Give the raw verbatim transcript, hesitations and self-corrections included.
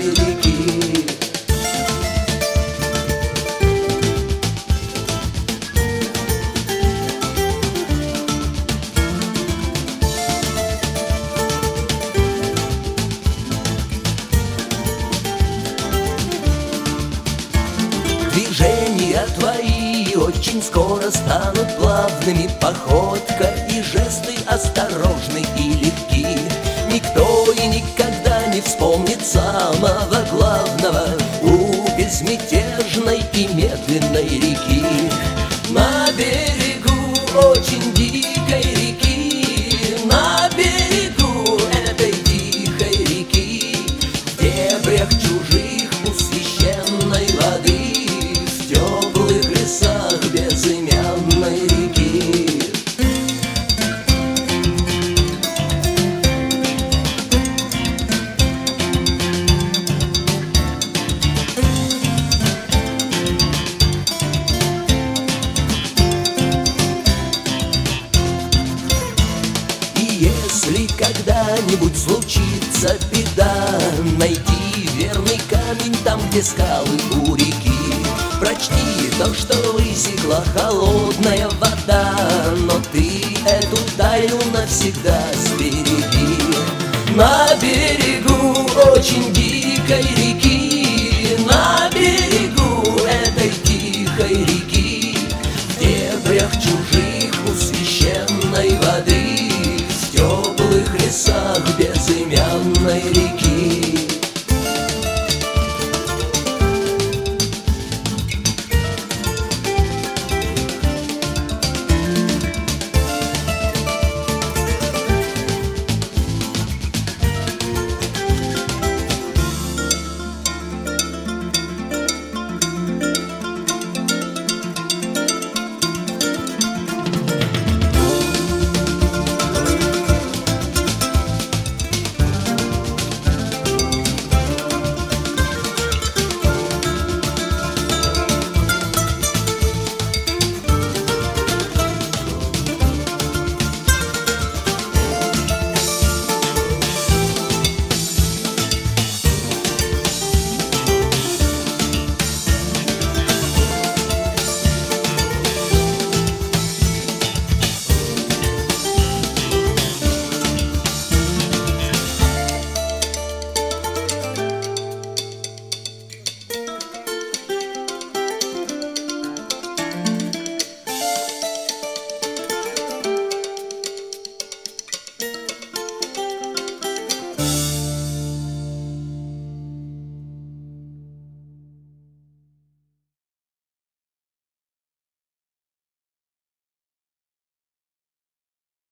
реки. Движения твои очень скоро станут плавными, походка и жесты осторожны и легки. Никто и никогда не вспомнит самого главного у безмятежной и медленной реки. На берегу очень дикой реки, на берегу этой тихой реки, в дебрях чужих у священной воды, в теплых лесах безымянной реки. Если когда-нибудь случится беда, найди верный камень там, где скалы у реки. Прочти то, что высекла холодная вода, но ты эту тайну навсегда сбереги. На берегу очень дикой реки, на берегу этой тихой реки, в дебрях чужих у священных